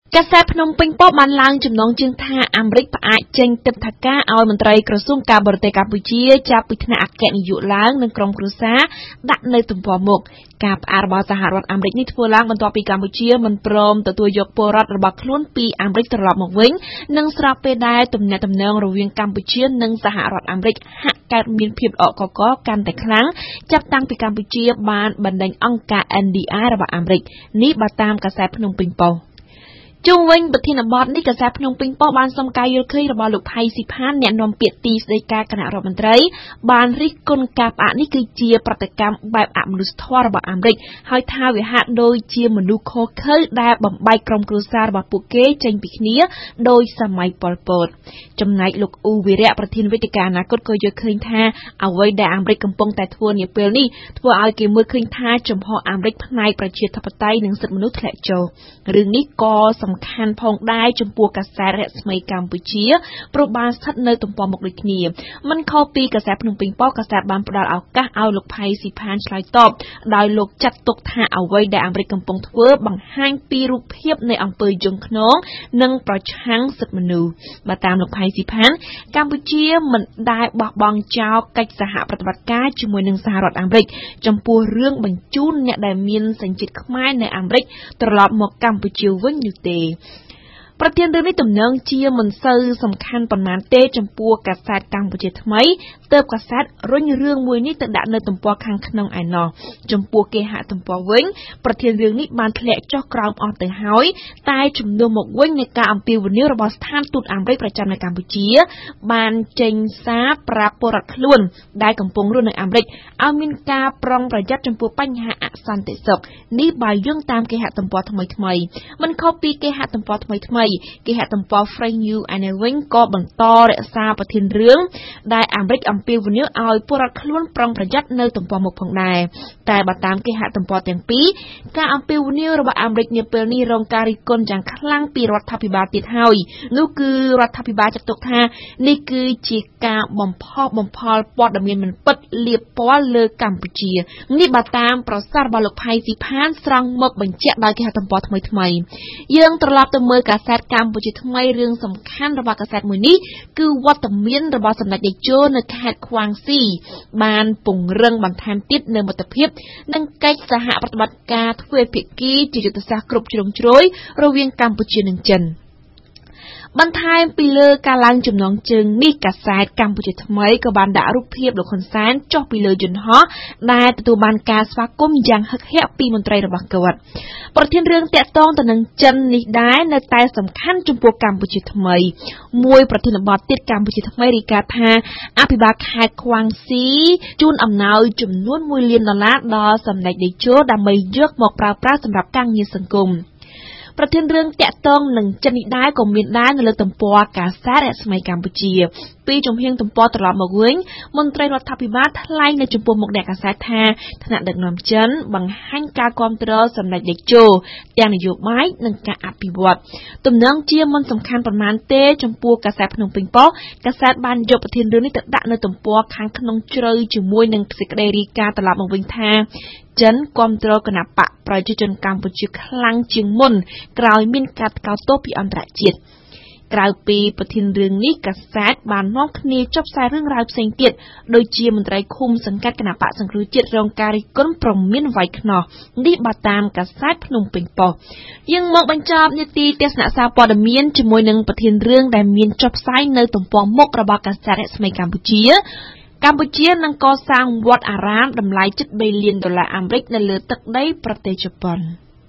កាសែតភ្នំពេញប៉ុស្តិ៍បានឡើងចំណងជើងថាអាមេរិកផ្អាកចេញទិដ្ឋាការឲ្យមន្ត្រីក្រសួងការបរទេសកម្ពុជាចាប់ពីថ្នាក់អគ្គនាយកឡើងនិងក្រុមគ្រួសារដាក់នៅទំព័រមុខការផ្អាករបស់សហរដ្ឋអាមេរិកនេះធ្វើឡើងបន្ទាប់ពីកម្ពុជាមិនព្រមទទួលយកពលរដ្ឋរបស់ខ្លួនពីអាមេរិកត្រឡប់មកវិញនិងស្របពេលដែលទំនាក់ទំនងរវាងកម្ពុជានិងសហរដ្ឋអាមេរិកហាក់កើតមានភាពល្អកកកាន់តែខ្លាំងចាប់តាំងពីកម្ពុជាបានបណ្ដេញអង្គការ NDI របស់អាមេរិកនេះបើតាមកាសែតភ្នំពេញប៉ុស្តិ៍ជុំវិញប្រធានបទនេះកាសែតភ្នំពេញប៉ុស្តិ៍បានសុំការយល់ឃើញរបស់លោកផៃស៊ីផានអ្នកនាំពាក្យទីស្តីការគណៈរដ្ឋមន្ត្រីបានរិះគន់ការផ្អាកនេះគឺជាប្រតិកម្មបែបអមនុស្សធម៌របស់អាមេរិកហើយថាវាហាក់ដូចជាមនុស្សខុសខើដែលបំបែកក្រុមគ្រួសាររបស់ពួកគេចេញពីគ្នាដោយសម័យប៉ុលពតចំណែកលោកអ៊ូវីរៈប្រធានវេទិកាអនាគតក៏យល់ឃើញថាអ្វីដែលអាមេរិកកំពុងតែធ្វើនាពេលនេះធ្វើឲ្យគេមើលឃើញថាចំហអាមេរិកផ្នែកប្រជាធិបតេយ្យនិងសិទ្ធិមនុស្សធ្លាក់ចុះរឿងនេះក៏សំខាន់ផងដែរចំពោះកាសែតរស្មីកម្ពុជាព្រោះបានស្ថិតនៅទំព័រមុខដូចគ្នាមិនខុសពីកាសែតភ្នំពេញប៉ុស្តិ៍កាសែតបានផ្ដល់ឱកាសឲ្យលោកផៃស៊ីផានឆ្លើយតបដោយលោកចាត់ទុកថាអ្វីដែលអាមេរិកកំពុងធ្វើបង្ហាញពីរូបភាពនៃអំពើយង់ឃ្នងនិងប្រឆាំងសិទ្ធិមនុស្សបើតាមលោកផៃស៊ីផានកម្ពុជាមិនដែលបោះបង់ចោលកិច្ចសហប្រតិបត្តិការជាមួយនឹងសហរដ្ឋអាមេរិកចំពោះរឿងបញ្ជូនអ្នកដែលមានសញ្ជាតិខ្មែរនៅអាមេរិកត្រឡប់មកកម្ពុជាវិញនោះទេប្រធានរឿងនេះទំនងជាមិនសូវសំខាន់ប៉ុន្មានទេចំពោះកាសែតកម្ពុជាថ្មីទើបកាសែតរុញរឿងមួយនេះទៅដាក់នៅទំព័រខាងក្នុងឯណោះចំពោះគេហទំព័រវិញប្រធានរឿងនេះបានធ្លាក់ចុះក្រោមអស់ទៅហើយតែជំនួសមកវិញនៃការអំពាវនាវរបស់ស្ថានទូតអាមេរិកប្រចាំនៅកម្ពុជាបានចេញសារប្រាប់ពលរដ្ឋខ្លួនដែលកំពុងរស់នៅអាមេរិកឲ្យមានការប្រុងប្រយ័ត្នចំពោះបញ្ហាអសន្តិសុខនេះបើយោងតាមគេហទំព័រថ្មីមិនខុសពីគេហទំព័រថ្មីគេហទំព័រ Fresh News ឯនេះវិញក៏បន្តរក្សាប្រធានរឿងដែលអាមេរិកអំពាវនាវឲ្យពលរដ្ឋខ្លួនប្រុងប្រយ័ត្ននៅទំព័រមុខផងដែរតែបើតាមគេហទំព័រទាំងពីរការអំពាវនាវរបស់អាមេរិកនាពេលនេះរងការរិះគន់យ៉ាងខ្លាំងពីរដ្ឋាភិបាលទៀតហើយនោះគឺរដ្ឋាភិបាលចាត់ទុកថានេះគឺជាការបំផុសបំផល់ព័ត៌មានមិនពិតលាបពណ៌លើកម្ពុជានេះបើតាមប្រសាសន៍របស់លោកផៃស៊ីផានស្រង់មកបញ្ជាក់ដោយគេហទំព័រថ្មីយើងត្រឡប់ទៅមើលកាសែតកម្ពុជាថ្មីរឿងសំខាន់របស់កាសែតមួយនេះគឺវត្តមានរបស់សម្ដេចតេជោនៅខេត្តខ្វាងស៊ីបានពង្រឹងបន្ថែមទៀតនៅមិត្តភាពនិងកិច្ចសហប្រតិបត្តិការទ្វេភាគីជាយុទ្ធសាស្ត្រគ្រប់ជ្រុងជ្រោយរវាងកម្ពុជានិងចិនបន្ថែមពីលើការឡើងចំណងជើងនេះកាសែតកម្ពុជាថ្មីក៏បានដាក់រូបភាពលោកហ៊ុនសែនចុះពីលើយន្តហោះដែលទទួលបានការស្វាគមន៍យ៉ាងហឹកហាក់ពីមន្ត្រីរបស់គាត់ប្រធានរឿងតាក់ទងទៅនឹងចិននេះដែរនៅតែសំខាន់ចំពោះកម្ពុជាថ្មីមួយប្រធានបទទៀតកម្ពុជាថ្មីរាយការណ៍ថាអភិបាលខេត្តខ្វាងស៊ីជូនអំណោយចំនួន$1 លានដល់សម្ដេចតេជោដើម្បីយកមកប្រើប្រាស់សម្រាប់ការងារសង្គមប្រធានរឿងតាក់ទងនឹងចិននេះដែរក៏មានដែរនៅលើទំព័រកាសែតរស្មីកម្ពុជាពីជំហៀងទំព័រត្រឡប់មកវិញមន្ត្រីរដ្ឋាភិបាលថ្លែងនៅចំពោះមុខអ្នកកាសែតថាថ្នាក់ដឹកនាំចិនបង្ហាញការគាំទ្រសម្ដេចតេជោទាំងនយោបាយនិងការអភិវឌ្ឍទំនងជាមិនសំខាន់ប៉ុន្មានទេចំពោះកាសែតភ្នំពេញប៉ុស្តិ៍កាសែតបានយកប្រធានរឿងនេះទៅដាក់នៅទំព័រខាងក្នុងជ្រៅជាមួយនឹងសេចក្តីរាយការណ៍ត្រឡប់មកវិញថាចិនគាំទ្រគណបកប្រជាជនកម្ពុជាខ្លាំងជាងមុនក្រោយមានការថ្កោលទោសពីអន្តរជាតិក្រៅពីប្រធានរឿងនេះកាសែតបាននាំគ្នាចុះផ្សាយរឿងរ៉ាវផ្សេងទៀតដូចជាមន្ត្រីឃុំសង្កាត់គណបកសង្គ្រោះជាតិរងការរិះគន់ប្រមានវាយខ្នោះនេះបើតាមកាសែតភ្នំពេញប៉ុស្តិ៍យើងមកបញ្ចប់នីតិទស្សនៈសារព័ត៌មានជាមួយនឹងប្រធានរឿងដែលមានចុះផ្សាយនៅទំព័រមុខរបស់កាសែតរស្មីកម្ពុជានឹងកសាងវត្តអារាមតម្លៃជិត$3 លានអាមេរិកនៅលើទឹកដីប្រទេសជប៉ុន។